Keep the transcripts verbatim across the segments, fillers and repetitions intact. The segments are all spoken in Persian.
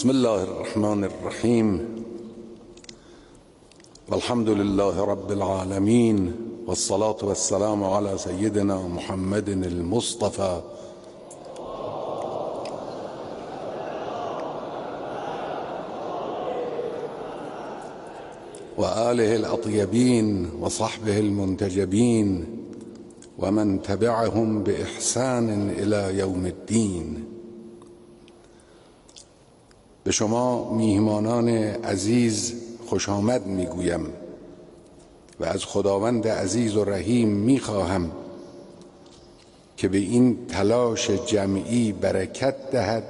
بسم الله الرحمن الرحیم والحمد لله رب العالمین والصلاة والسلام على سيدنا محمد المصطفى وآله الأطيبين وصحبه المنتجبين ومن تبعهم بإحسان إلى يوم الدين. به شما میهمانان عزیز خوش آمد میگویم و از خداوند عزیز و رحیم میخواهم که به این تلاش جمعی برکت دهد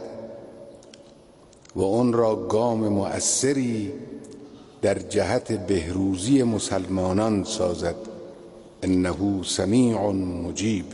و آن را گام مؤثری در جهت بهروزی مسلمانان سازد. انه سمیع مجیب.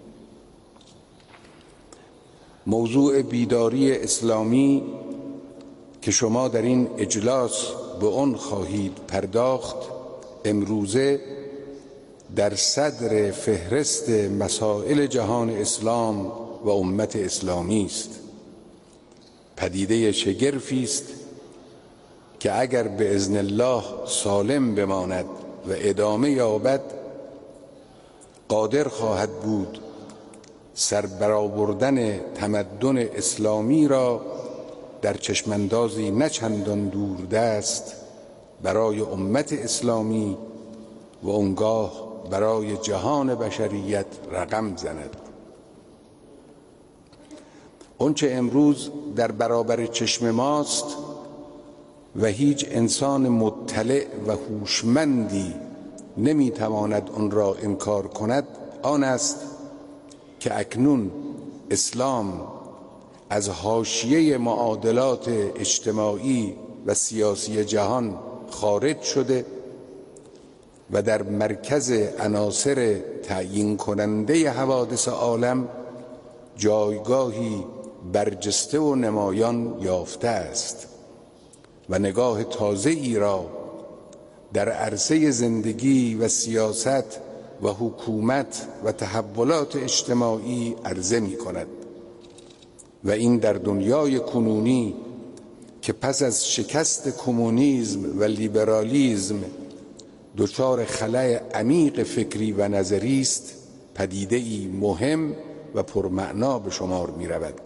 موضوع بیداری اسلامی که شما در این اجلاس به آن خواهید پرداخت امروزه در صدر فهرست مسائل جهان اسلام و امت اسلامی است. پدیده شگرفی است که اگر به اذن الله سالم بماند و ادامه یابد قادر خواهد بود سر برآوردن تمدن اسلامی را در چشماندازی نه چندان دوردست برای امت اسلامی و آنگاه برای جهان بشریت رقم زند. آنچه امروز در برابر چشم ماست و هیچ انسان مطلع و هوشمندی نمیتواند آن را انکار کند آن است که اکنون اسلام از حاشیه معادلات اجتماعی و سیاسی جهان خارج شده و در مرکز عناصر تعیین کننده حوادث عالم جایگاهی برجسته و نمایان یافته است و نگاه تازه ای را در عرصه زندگی و سیاست و حکومت و تحولات اجتماعی عرضه می کند و این در دنیای کنونی که پس از شکست کمونیسم و لیبرالیسم دچار خلأ عمیق فکری و نظری است پدیده ای مهم و پرمعنا به شمار می رود.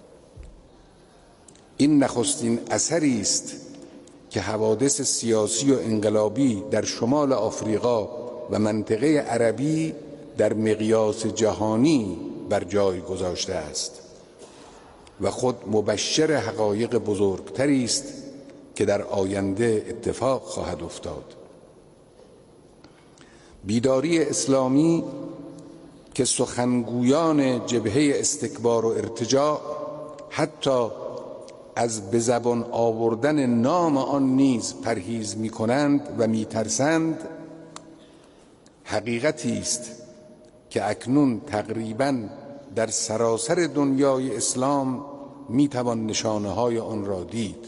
این نخستین اثری است که حوادث سیاسی و انقلابی در شمال آفریقا و منطقه عربی در مقیاس جهانی بر جای گذاشته است و خود مبشر حقایق بزرگتری است که در آینده اتفاق خواهد افتاد. بیداری اسلامی که سخنگویان جبهه استکبار و ارتجاع حتی از به زبان آوردن نام آن نیز پرهیز می کنند و می ترسند حقیقتی است که اکنون تقریباً در سراسر دنیای اسلام می توان نشانه های آن را دید.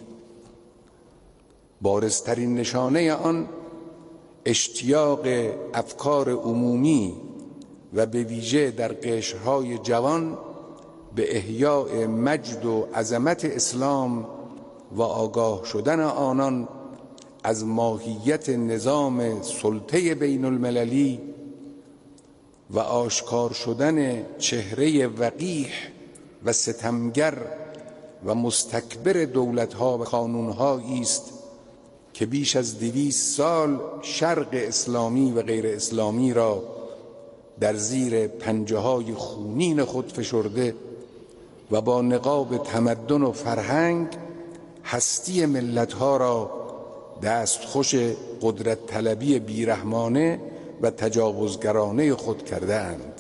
بارزترین نشانه آن اشتیاق افکار عمومی و به ویژه در قشرهای جوان به احیاء مجد و عظمت اسلام و آگاه شدن آنان از ماهیت نظام سلطه بین المللی و آشکار شدن چهره وقیح و ستمگر و مستکبر دولت‌ها و قانون‌هایی است که بیش از دویست سال شرق اسلامی و غیر اسلامی را در زیر پنجه‌های خونین خود فشرده و با نقاب تمدن و فرهنگ هستی ملت‌ها را دستخوش قدرت طلبی بیرحمانه و تجاوزگرانه خود کرده اند.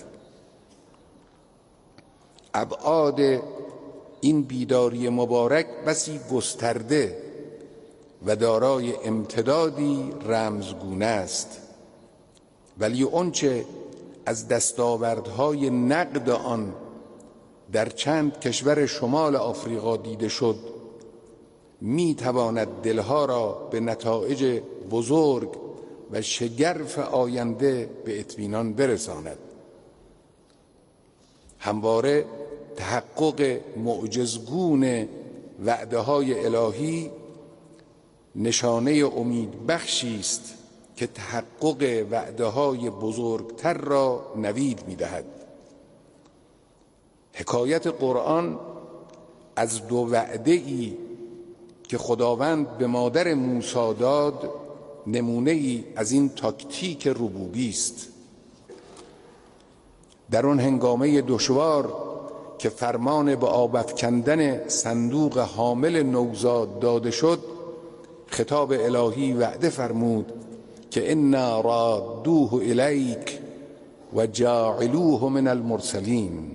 ابعاد این بیداری مبارک بسی گسترده و دارای امتدادی رمزگونه است، ولی آنچه از دستاوردهای نقد آن در چند کشور شمال آفریقا دیده شد می تواند دلها را به نتایج بزرگ و شگرف آینده به اطمینان برساند. همواره تحقق معجزگون وعده های الهی نشانه امید بخشی است که تحقق وعده های بزرگتر را نوید می دهد. حکایت قرآن از دو وعده ای که خداوند به مادر موسی داد نمونه ای از این تاکتیک ربوبی است. در آن هنگامه دشوار که فرمان به آب افکندن صندوق حامل نوزاد داده شد، خطاب الهی وعده فرمود که انا رادوه الیک و جاعلوه من المرسلین.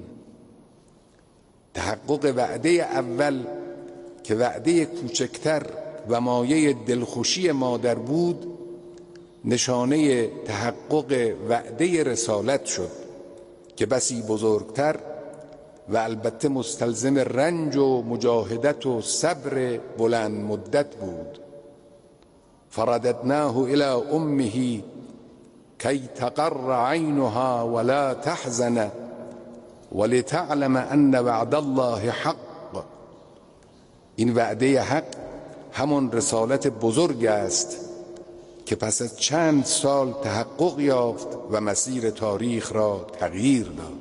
تحقق وعده اول که وعده کوچکتر و مایه دلخوشی مادر بود، نشانه تحقق وعده رسالت شد که بسی بزرگتر و البته مستلزم رنج و مجاهدت و صبر بلند مدت بود. فرددناه الی امه کی تقر عینها ولا تحزن ولتعلم ان وعد الله حق. این وعده حق همان رسالت بزرگ است که پس از چند سال تحقق یافت و مسیر تاریخ را تغییر داد.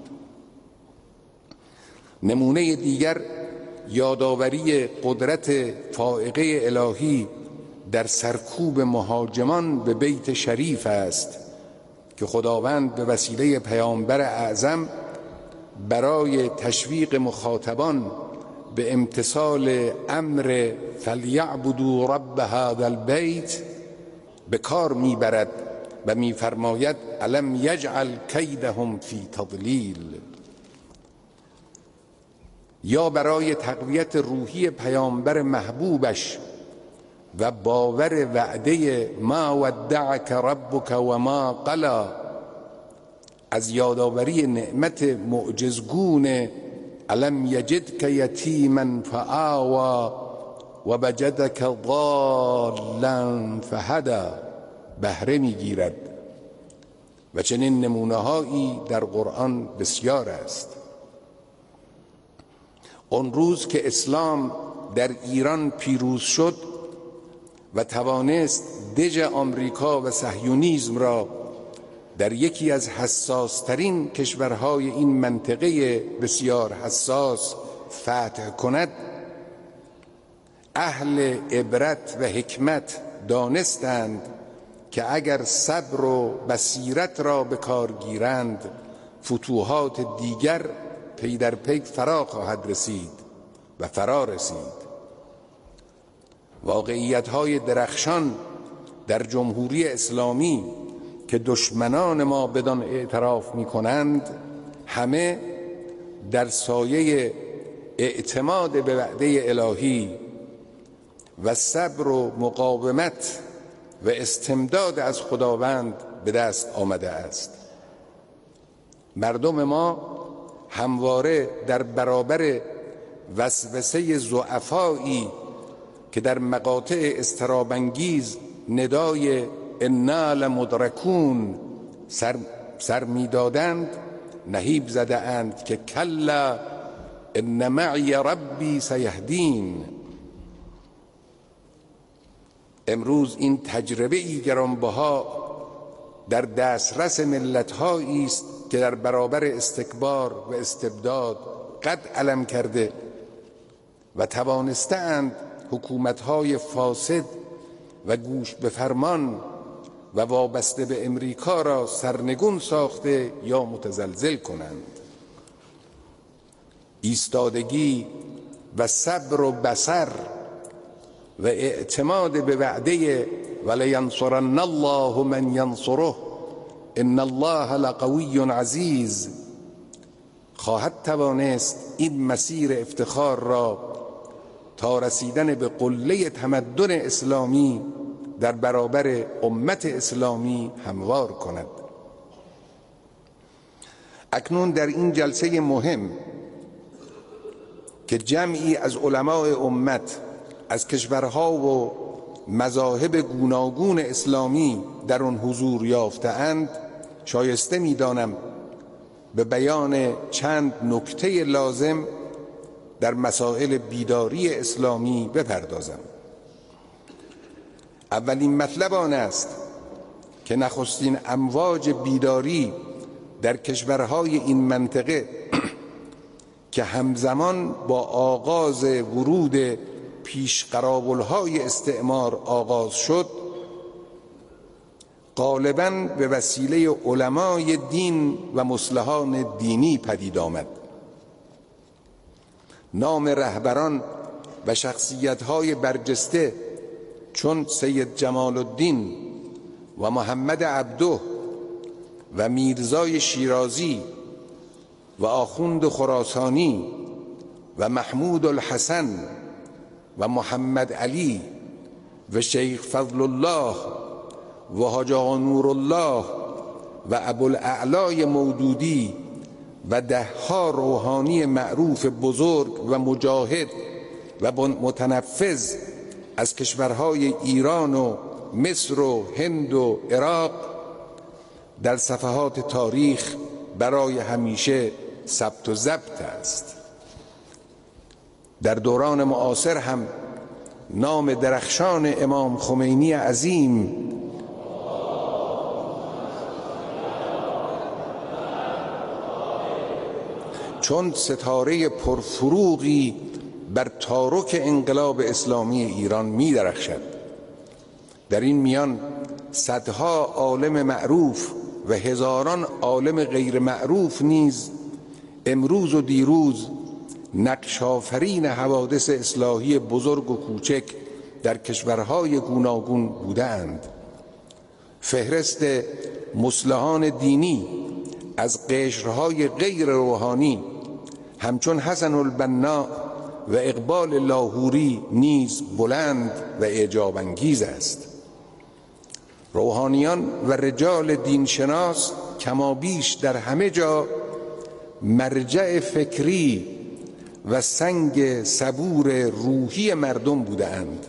نمونه دیگر یادآوری قدرت فائقه الهی در سرکوب مهاجمان به بیت شریف است که خداوند به وسیله پیامبر اعظم برای تشویق مخاطبان به امتثال امر فلیعبدوا رب هذا البیت به کار میبرد و میفرماید الم یجعل کیدهم فی تضلیل. یا برای تقویت روحی پیامبر محبوبش و باور وعده ما ودعک ربک و ما قلا، از یادآوری نعمت معجزگون الم یجدک یتیما فآوی و وجدک ضالا فهدی بهره میگیرد. و چنین نمونه هایی در قرآن بسیار است. اون روز که اسلام در ایران پیروز شد و توانست دژ آمریکا و صهیونیسم را در یکی از حساسترین کشورهای این منطقه بسیار حساس فتح کند، اهل عبرت و حکمت دانستند که اگر صبر و بصیرت را به کار گیرند فتوحات دیگر پی در پی فرا خواهد رسید و فرا رسید. واقعیت‌های درخشان در جمهوری اسلامی که دشمنان ما بدان اعتراف می‌کنند همه در سایه اعتماد به وعده الهی و صبر و مقاومت و استمداد از خداوند به دست آمده است. مردم ما همواره در برابر وسوسه ضعفایی که در مقاطع اضطراب‌انگیز ندای انا لمدرکون سر, سر می‌دادند نهیب زده اند که کلا ان معی ربی سیهدین. امروز این تجربه ای گرانبها در دسترس ملت‌هایی است که در برابر استکبار و استبداد قد علم کرده و توانستند حکومت‌های فاسد و گوش به فرمان و وابسته به امریکا را سرنگون ساخته یا متزلزل کنند. ایستادگی و صبر و بصر و اعتماد به وعده ولینصرن الله من ینصره ان الله لقوی عزیز خواهد توانست این مسیر افتخار را تا رسیدن به قله تمدن اسلامی در برابر امت اسلامی هموار کند. اکنون در این جلسه مهم که جمعی از علماء امت از کشورها و مذاهب گوناگون اسلامی در آن حضور یافته‌اند، شایسته می‌دانم به بیان چند نکته لازم در مسائل بیداری اسلامی بپردازم. اولین مطلب آن است که نخستین امواج بیداری در کشورهای این منطقه که همزمان با آغاز ورود پیشقراولهای استعمار آغاز شد، غالباً به وسیله علمای دین و مصلحان دینی پدید آمد. نام رهبران و شخصیت‌های برجسته چون سید جمال الدین و محمد عبده و میرزای شیرازی و آخوند خراسانی و محمود الحسن و محمد علی و شیخ فضل الله و حاج آقا نورالله و ابوالاعلی مودودی و دهها روحانی معروف بزرگ و مجاهد و متنفذ از کشورهای ایران و مصر و هند و عراق در صفحات تاریخ برای همیشه ثبت و ضبط است. در دوران معاصر هم نام درخشان امام خمینی عظیم چون ستاره پرفروغی بر تارک انقلاب اسلامی ایران می درخشد. در این میان صدها عالم معروف و هزاران عالم غیر معروف نیز امروز و دیروز نقش آفرین حوادث اصلاحی بزرگ و کوچک در کشورهای گوناگون بودند. فهرست مصلحان دینی از قشرهای غیر روحانی همچون حسن البنا و اقبال لاهوری نیز بلند و اعجاب انگیز است. روحانیان و رجال دینشناس کمابیش در همه جا مرجع فکری و سنگ صبور روحی مردم بودند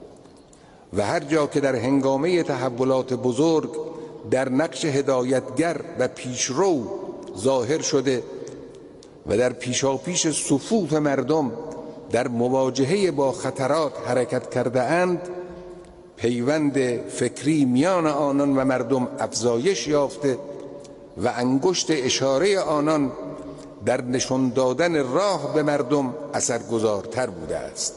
و هر جا که در هنگامه تحولات بزرگ در نقش هدایتگر و پیشرو ظاهر شده و در پیشاپیش صفوف مردم در مواجهه با خطرات حرکت کرده اند، پیوند فکری میان آنان و مردم افزایش یافته و انگشت اشاره آنان در نشان دادن راه به مردم اثرگذارتر بوده است.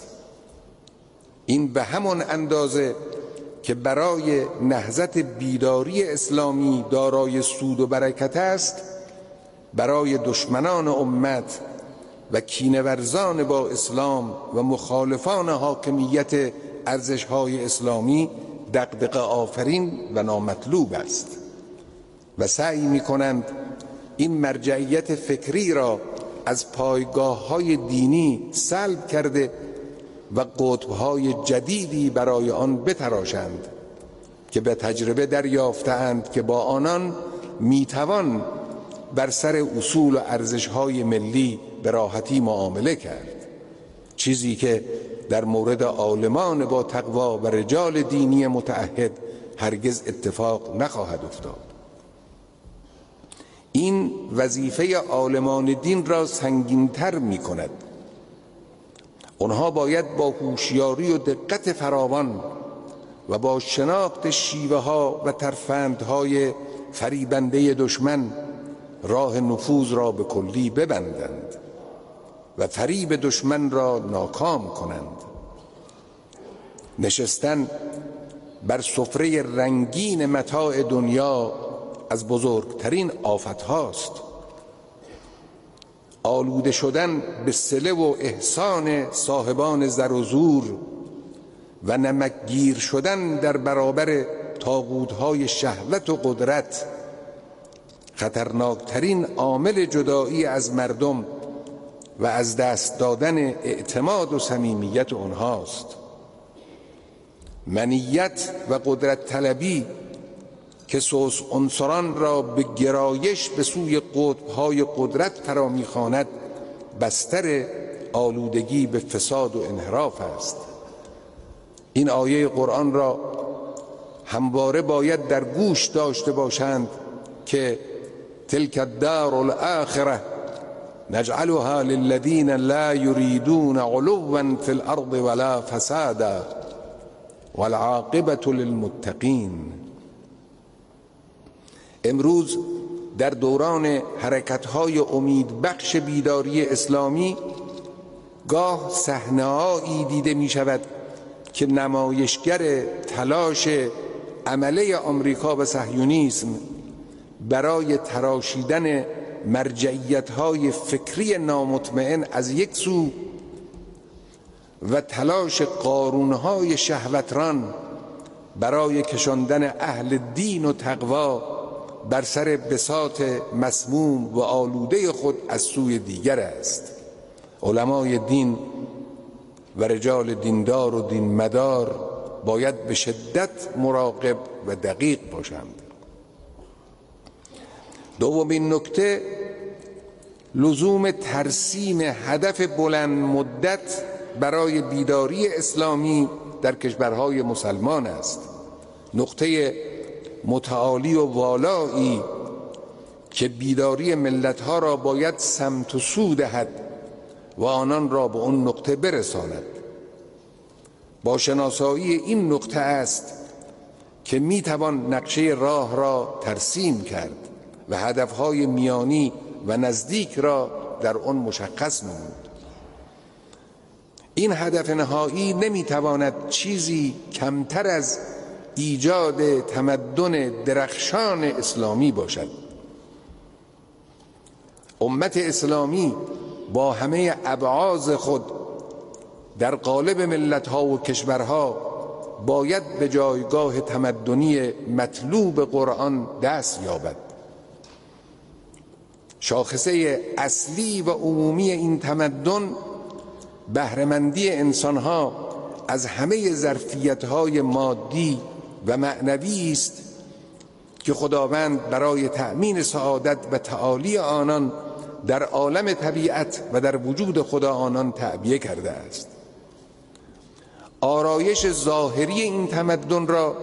این به همان اندازه که برای نهضت بیداری اسلامی دارای سود و برکت است، برای دشمنان امت و کینه‌ورزان با اسلام و مخالفان حاکمیت ارزش‌های اسلامی دغدغه آفرین و نامطلوب است و سعی می‌کنند این مرجعیت فکری را از پایگاه‌های دینی سلب کرده و قطب‌های جدیدی برای آن بتراشند که به تجربه دریافته‌اند که با آنان میتوان بر سر اصول و ارزش‌های ملی به راحتی معامله کرد، چیزی که در مورد عالمان با تقوا و رجال دینی متعهد هرگز اتفاق نخواهد افتاد. این وظیفه عالمان دین را سنگین‌تر می‌کند. آنها باید با هوشیاری و دقت فراوان و با شناخت شیوه‌ها و ترفندهای فریبنده دشمن راه نفوذ را به کلی ببندند و فریب دشمن را ناکام کنند. نشستن بر سفره رنگین متاع دنیا از بزرگترین آفت هاست. آلوده شدن به صله و احسان صاحبان زر و زور و نمکگیر شدن در برابر طاغوت‌های شهوت و قدرت خطرناکترین عامل جدایی از مردم و از دست دادن اعتماد و صمیمیت آنهاست. منیت و قدرت طلبی که سوس عنصران را به گرایش به سوی قطب‌های قدرت فرا می‌خواند، بستر آلودگی به فساد و انحراف است. این آیه قرآن را همواره باید در گوش داشته باشند که تلک الدار الاخره نجعلها للذین لا یریدون علوا فی الارض ولا فسادا والعاقبة للمتقین. امروز در دوران حرکت‌های امیدبخش بیداری اسلامی گاه صحنه‌هایی دیده می‌شود که نمایشگر تلاش عمله آمریکا و صهیونیسم برای تراشیدن مرجعیت‌های فکری نامطمئن از یک سو و تلاش قارون‌های شهوتران برای کشاندن اهل دین و تقوا بر سر بساط مسموم و آلوده خود از سوی دیگر است. علمای دین و رجال دیندار و دین مدار باید به شدت مراقب و دقیق باشند. دومین نکته، لزوم ترسیم هدف بلند مدت برای بیداری اسلامی در کشورهای مسلمان است. نقطه متعالی و والایی که بیداری ملتها را باید سمت و سو دهد و آنان را به اون نقطه برساند. با شناسایی این نقطه است که میتوان نقشه راه را ترسیم کرد و هدفهای میانی و نزدیک را در آن مشخص نمود. این هدف نهایی نمیتواند چیزی کمتر از ایجاد تمدن درخشان اسلامی باشد. امت اسلامی با همه ابعاض خود در قالب ملت‌ها و کشورها باید به جایگاه تمدنی مطلوب قرآن دست یابد. شاخصه اصلی و عمومی این تمدن بهره‌مندی انسان‌ها از همه ظرفیت‌های مادی و معنوی است که خداوند برای تأمین سعادت و تعالی آنان در عالم طبیعت و در وجود خدا آنان تعبیه کرده است. آرایش ظاهری این تمدن را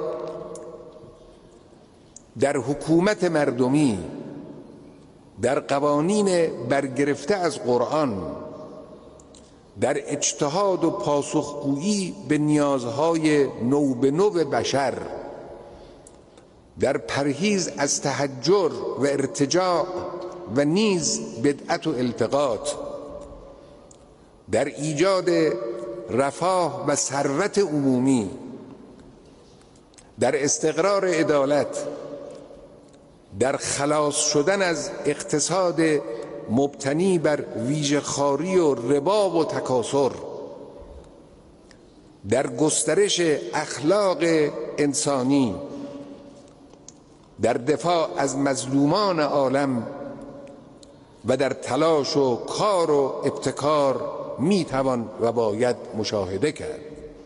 در حکومت مردمی، در قوانین برگرفته از قرآن، در اجتهاد و پاسخگویی به نیازهای نو به نو بشر، در پرهیز از تحجر و ارتجاع و نیز بدعت و التقاط، در ایجاد رفاه و ثروت عمومی، در استقرار عدالت، در خلاص شدن از اقتصاد مبتنی بر ویژه‌خواری و ربا و تکاثر، در گسترش اخلاق انسانی، در دفاع از مظلومان عالم و در تلاش و کار و ابتکار میتوان و باید مشاهده کرد.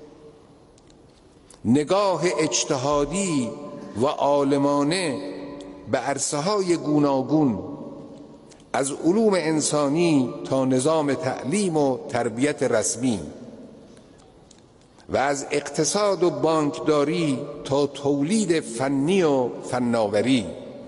نگاه اجتهادی و عالمانه به عرصه‌های گوناگون، از علوم انسانی تا نظام تعلیم و تربیت رسمی و از اقتصاد و بانکداری تا تولید فنی و فناوری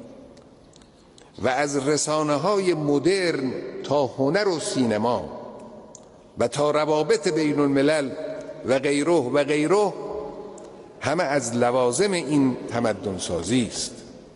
و از رسانه‌های مدرن تا هنر و سینما و تا روابط بین الملل و غیره و غیره، همه از لوازم این تمدن سازی است.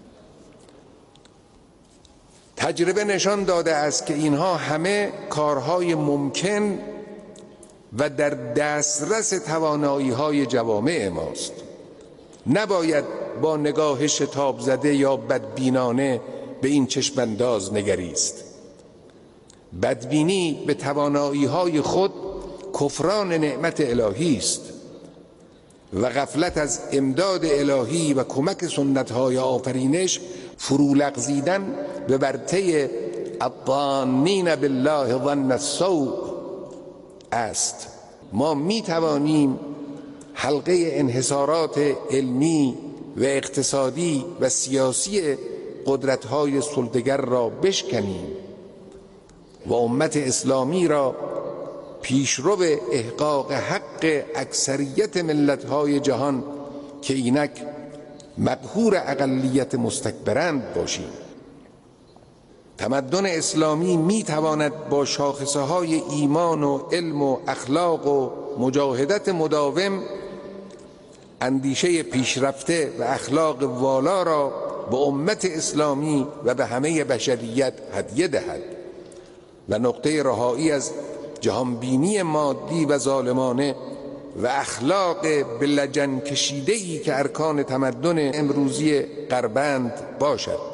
تجربه نشان داده است که اینها همه کارهای ممکن و در دسترس توانایی‌های جوامع ماست. نباید با نگاه شتاب زده یا بدبینانه به این چشمانداز نگریست. بدبینی به توانایی‌های خود کفران نعمت الهی است و غفلت از امداد الهی و کمک سنت‌های آفرینش فرو لغزیدن به ورطه الظانین بالله ظن السوء است. ما می توانیم حلقه انحصارات علمی و اقتصادی و سیاسی قدرت‌های سلطه‌گر را بشکنیم و امت اسلامی را پیشرو احقاق حق اکثریت ملت‌های جهان که اینک مقهور اقلیت مستکبرند باشیم. تمدن اسلامی می تواند با شاخصه های ایمان و علم و اخلاق و مجاهدت مداوم اندیشه پیشرفته و اخلاق والا را به امت اسلامی و به همه بشریت هدیه دهد و نقطه رهایی از جهانبینی مادی و ظالمانه و اخلاق به لجن کشیده‌ای که ارکان تمدن امروزی غربند باشد.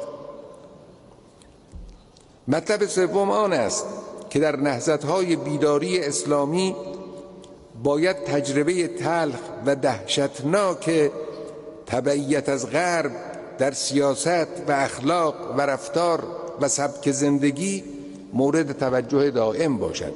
مطلب سوم آن است که در نهضت‌های بیداری اسلامی باید تجربه تلخ و دهشتناک تبعیت از غرب در سیاست و اخلاق و رفتار و سبک زندگی مورد توجه دائم باشد.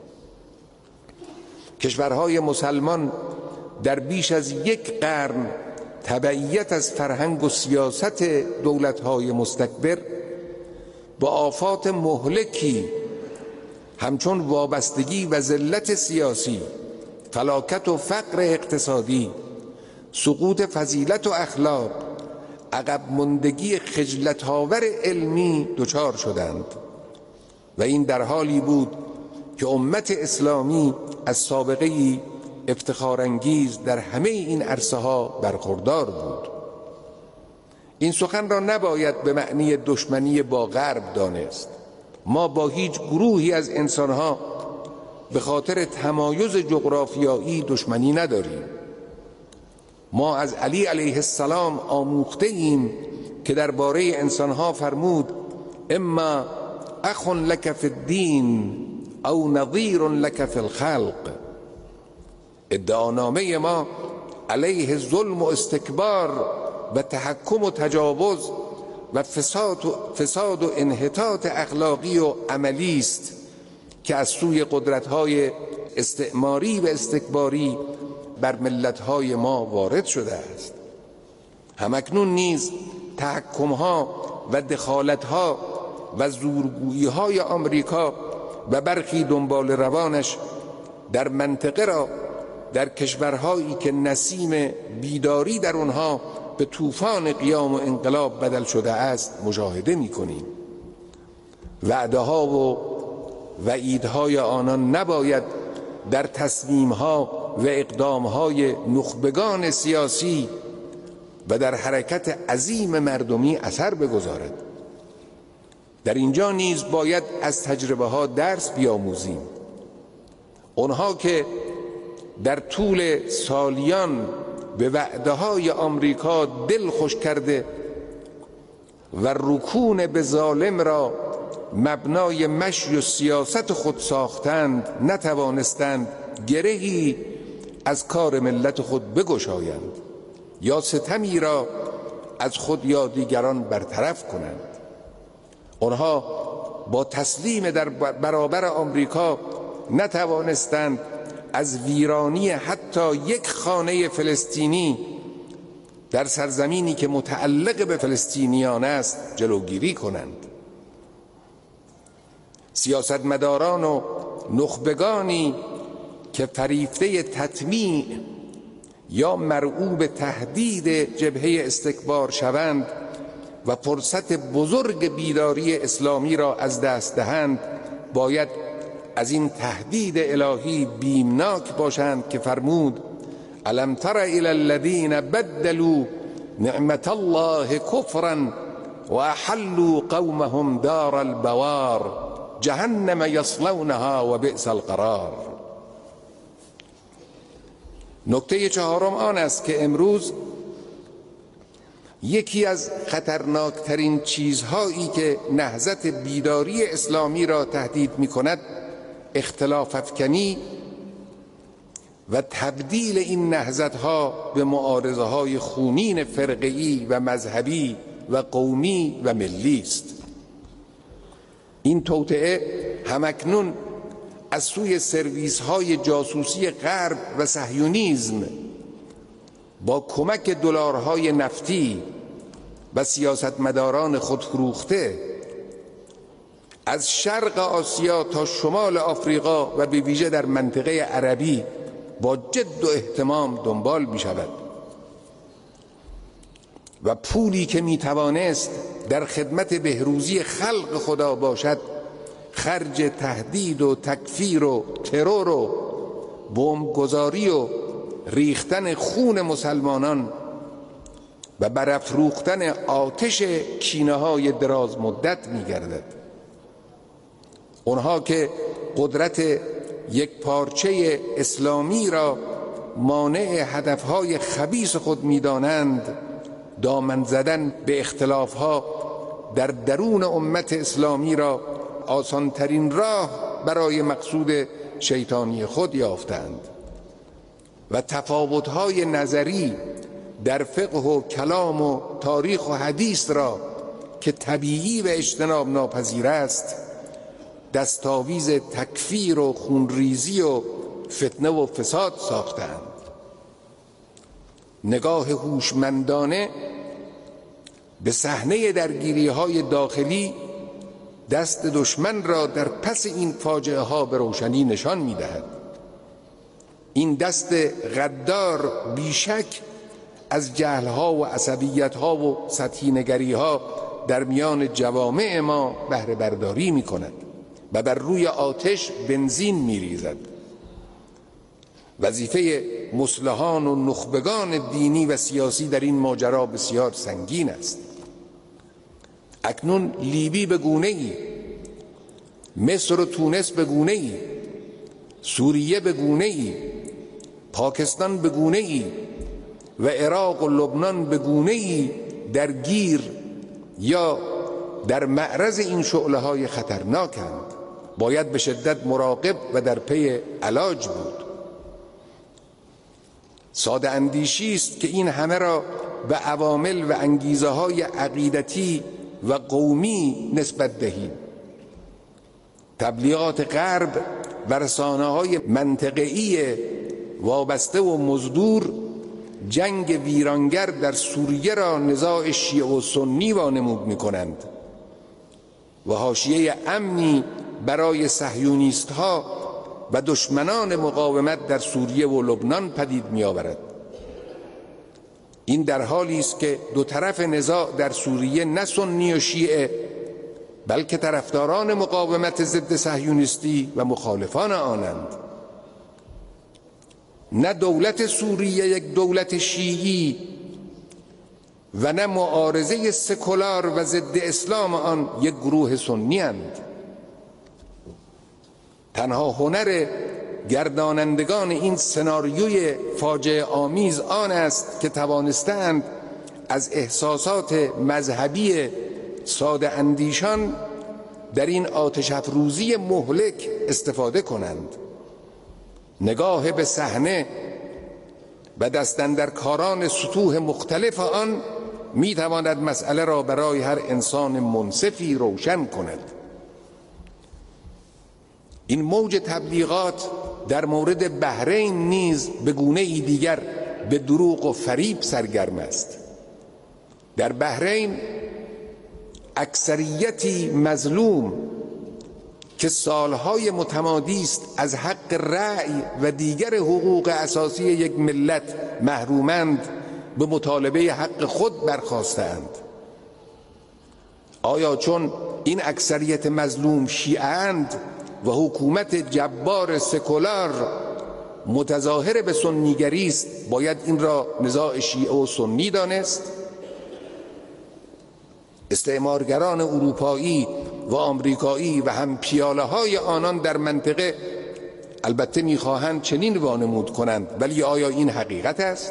کشورهای مسلمان در بیش از یک قرن تبعیت از فرهنگ و سیاست دولت‌های مستکبر با آفات مهلکی همچون وابستگی و ذلت سیاسی، فلاکت و فقر اقتصادی، سقوط فضیلت و اخلاق، عقب ماندگی خجلت‌آور علمی دچار شدند و این در حالی بود که امت اسلامی از سابقه‌ای افتخارانگیز در همه این عرصه‌ها برخوردار بود. این سخن را نباید به معنی دشمنی با غرب دانست. ما با هیچ گروهی از انسانها به خاطر تمایز جغرافیایی دشمنی نداریم. ما از علی علیه السلام آموخته ایم که درباره انسانها فرمود اما اخ لک فی الدین او نظیر لک فی الخلق. ادعانامه ما علیه ظلم و استکبار و تحکم و تجاوز و فساد و, فساد و انحطاط اخلاقی و عملی است که از سوی قدرت‌های استعماری و استکباری بر ملت‌های ما وارد شده است. همکنون نیز تحکم‌ها و دخالت‌ها و زورگویی‌های آمریکا و برخی دنبال روانش در منطقه را در کشورهایی که نسیم بیداری در آنها به طوفان قیام و انقلاب بدل شده است مشاهده می‌کنیم. وعده‌ها و وعیدهای آنان نباید در تصمیم‌ها و اقدام‌های نخبگان سیاسی و در حرکت عظیم مردمی اثر بگذارد. در اینجا نیز باید از تجربه‌ها درس بیاموزیم. آنها که در طول سالیان به وعده‌های آمریکا دل خوش کرده و رکون به ظالم را مبنای مشی و سیاست خود ساختند، نتوانستند گرهی از کار ملت خود بگشایند یا ستمی را از خود یا دیگران برطرف کنند. آنها با تسلیم در برابر آمریکا نتوانستند از ویرانی حتی یک خانه فلسطینی در سرزمینی که متعلق به فلسطینیان است جلوگیری کنند. سیاستمداران و نخبگانی که فریفته تطمیع یا مرعوب تهدید جبهه استکبار شوند و فرصت بزرگ بیداری اسلامی را از دست دهند باید از این تهدید الهی بیمناک باشند که فرمود الم تر الی الذین بدلوا نعمت الله کفرا و احلوا قومهم دار البوار جهنم یصلونها و بئس القرار. نکته چهارم آن است که امروز یکی از خطرناکترین چیزهایی که نهضت بیداری اسلامی را تهدید می کند اختلاف افکنی و تبدیل این نهضت‌ها به معارضه های خونین فرقه‌ای و مذهبی و قومی و ملی است. این توطئه همکنون از سوی سرویس های جاسوسی غرب و صهیونیسم با کمک دلارهای نفتی و سیاستمداران خودفروخته از شرق آسیا تا شمال آفریقا و به ویژه در منطقه عربی با جد و اهتمام دنبال می شود و پولی که می توانست در خدمت بهروزی خلق خدا باشد، خرج تهدید و تکفیر و ترور و بمبگذاری و ریختن خون مسلمانان و برافروختن آتش کینه‌های دراز مدت می‌گردد. اونها که قدرت یک پارچه اسلامی را مانع هدفهای خبیث خود می‌دانند، دامن زدن به اختلافها در درون امت اسلامی را آسانترین راه برای مقصود شیطانی خود یافتند و تفاوت‌های نظری در فقه و کلام و تاریخ و حدیث را که طبیعی و اجتناب ناپذیر است، دستاویز تکفیر و خونریزی و فتنه و فساد ساختند. نگاه هوشمندانه به صحنه درگیری‌های داخلی دست دشمن را در پس این فاجعه ها به روشنی نشان می‌دهد. این دست غدار بیشک از جهل‌ها و عصبیت‌ها و سطحی نگری‌ها در میان جوامع ما بهره برداری می‌کند و بر روی آتش بنزین می‌ریزد. وظیفه مصلحان و نخبگان دینی و سیاسی در این ماجرا بسیار سنگین است. اکنون لیبی به گونه‌ای، مصر و تونس به گونه‌ای، سوریه به گونه‌ای، پاکستان به گونه‌ای و عراق و لبنان به گونه‌ای درگیر یا در معرض این شعله‌های خطرناکند. باید به شدت مراقب و در پی علاج بود. ساده اندیشی است که این همه را به عوامل و انگیزه‌های عقیدتی و قومی نسبت دهیم. تبلیغات غرب و رسانه‌های منطقه‌ای وابسته و مزدور جنگ ویرانگر در سوریه را نزاع شیعه و سنی وانمود می‌کنند و حاشیه امنی برای صهیونیست‌ها و دشمنان مقاومت در سوریه و لبنان پدید می‌آورد. این در حالی است که دو طرف نزاع در سوریه نه سنی و شیعه بلکه طرفداران مقاومت ضد صهیونیستی و مخالفان آنند. نه دولت سوریه یک دولت شیعی و نه معارضه سکولار و ضد اسلام آن یک گروه سنی اند. تنها هنر گردانندگان این سناریوی فاجعه آمیز آن است که توانستند از احساسات مذهبی ساده اندیشان در این آتش افروزی مهلک استفاده کنند. نگاه به صحنه و دستاندرکاران سطوح مختلف آن می تواند مسئله را برای هر انسان منصفی روشن کند. این موج تبلیغات در مورد بحرین نیز به گونه‌ای دیگر به دروغ و فریب سرگرم است. در بحرین اکثریتی مظلوم که سالهای متمادی است از حق رأی و دیگر حقوق اساسی یک ملت محرومند، به مطالبه حق خود برخاستند. آیا چون این اکثریت مظلوم شیعه‌اند و حکومت جبار سکولار متظاهر به سنیگری است باید این را نزاع شیعه و سنی دانست؟ استعمارگران اروپایی و آمریکایی و هم پیاله های آنان در منطقه البته میخواهند چنین وانمود کنند، ولی آیا این حقیقت است؟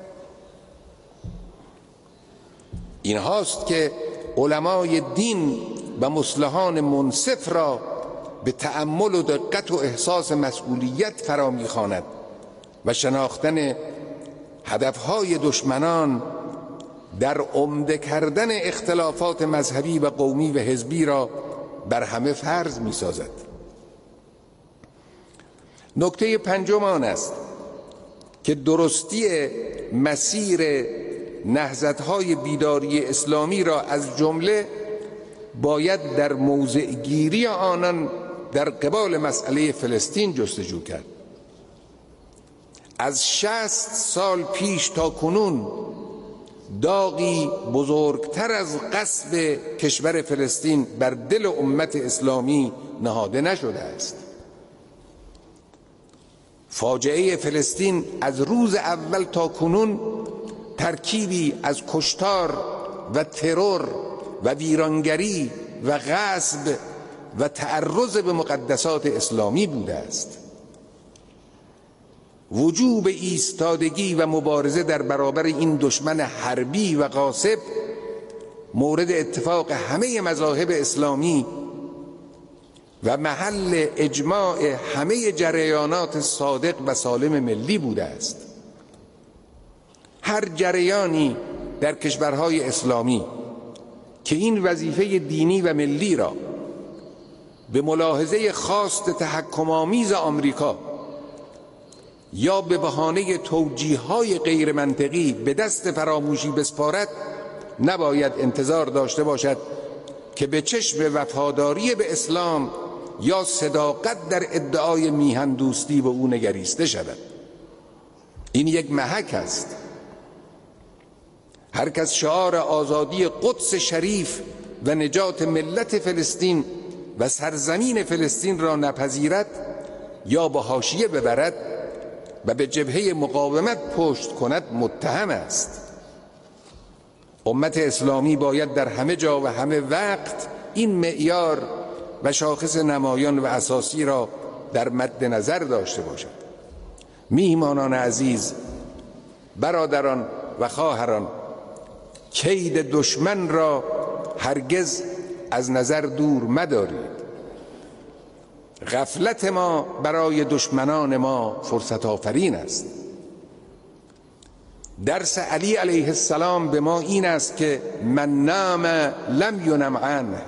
این هاست که علمای دین و مصلحان منصف را به تأمل و دقت و احساس مسئولیت فرا میخواند و شناختن هدفهای دشمنان در عمده کردن اختلافات مذهبی و قومی و حزبی را بر همه فرض می‌سازد. نکته پنجم آن است که درستی مسیر نهضت‌های بیداری اسلامی را از جمله باید در موضع گیری آنان در قبال مسئله فلسطین جستجو کرد. از شصت سال پیش تا کنون داغی بزرگتر از غصب کشور فلسطین بر دل امت اسلامی نهاده نشده است. فاجعه فلسطین از روز اول تا کنون ترکیبی از کشتار و ترور و ویرانگری و غصب و تعرض به مقدسات اسلامی بوده است. وجوب ایستادگی و مبارزه در برابر این دشمن حربی و غاصب مورد اتفاق همه مذاهب اسلامی و محل اجماع همه جریانات صادق و سالم ملی بوده است. هر جریانی در کشورهای اسلامی که این وظیفه دینی و ملی را به ملاحظه خواست تحکم‌آمیز آمریکا یا به بهانه توجیه‌های غیر منطقی به دست فراموشی بسپارد، نباید انتظار داشته باشد که به چشم وفاداری به اسلام یا صداقت در ادعای میهن دوستی به او نگریسته شود. این یک محک است. هر کس شعار آزادی قدس شریف و نجات ملت فلسطین و سرزمین فلسطین را نپذیرد یا به حاشیه ببرد و به جبهه مقاومت پشت کند متهم است. امت اسلامی باید در همه جا و همه وقت این معیار و شاخص نمایان و اساسی را در مد نظر داشته باشد. میهمانان عزیز، برادران و خواهران، کید دشمن را هرگز از نظر دور مدارید. غفلت ما برای دشمنان ما فرصت آفرین است. درس علی علیه السلام به ما این است که من نام لم ینم عنه.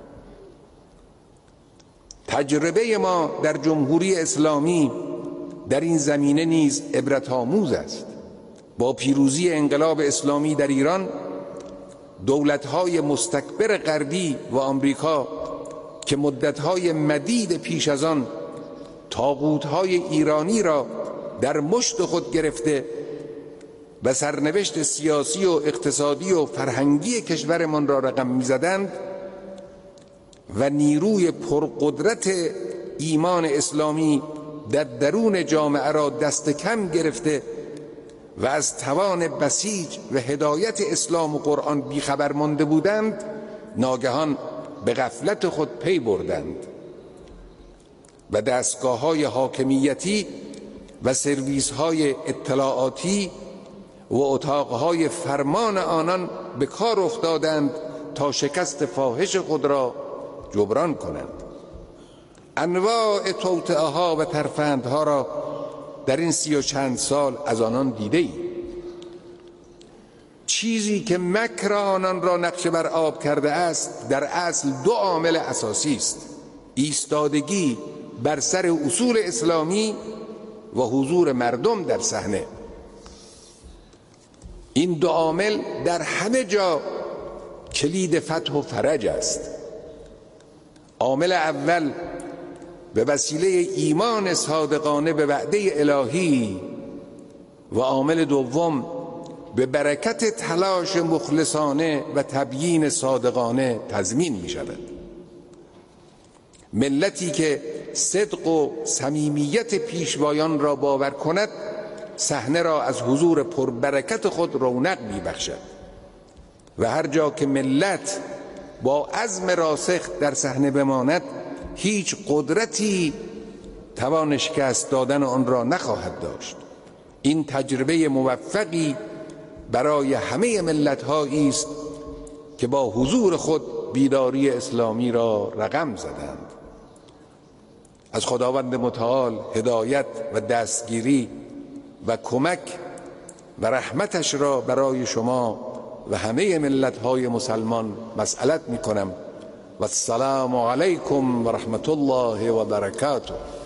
تجربه ما در جمهوری اسلامی در این زمینه نیز عبرت آموز است. با پیروزی انقلاب اسلامی در ایران، دولت‌های مستکبر غربی و آمریکا که مدت‌های مدید پیش از آن طاغوت‌های ایرانی را در مشت خود گرفته و سرنوشت سیاسی و اقتصادی و فرهنگی کشورمان را رقم می‌زدند و نیروی پرقدرت ایمان اسلامی در درون جامعه را دست کم گرفته و از توان بسیج و هدایت اسلام و قرآن بیخبر مانده بودند، ناگهان به غفلت خود پی بردند و دستگاه‌های حاکمیتی و سرویس‌های اطلاعاتی و اتاق‌های فرمان آنان به کار افتادند تا شکست فاحش خود را جبران کنند. انواع توطئه‌ها و ترفندها را در این سی و چند سال از آنان دیده ای. چیزی که مکر آنان را نقشه بر آب کرده است در اصل دو عامل اساسی است: ایستادگی بر سر اصول اسلامی و حضور مردم در صحنه. این دو عامل در همه جا کلید فتح و فرج است. عامل اول به وسیله ایمان صادقانه به وعده الهی و عامل دوم به برکت تلاش مخلصانه و تبیین صادقانه تضمین می شود. ملتی که صدق و صمیمیت پیشوایان را باور کند، صحنه را از حضور پربرکت خود رونق می بخشد و هر جا که ملت با عزم راسخ در صحنه بماند، هیچ قدرتی توان شکست دادن آن را نخواهد داشت. این تجربه موفقی برای همه ملت‌هایی است که با حضور خود بیداری اسلامی را رقم زدند. از خداوند متعال هدایت و دستگیری و کمک و رحمتش را برای شما و همه ملت‌های مسلمان مسئلت می‌کنم. و السلام علیکم و رحمت الله و برکاته.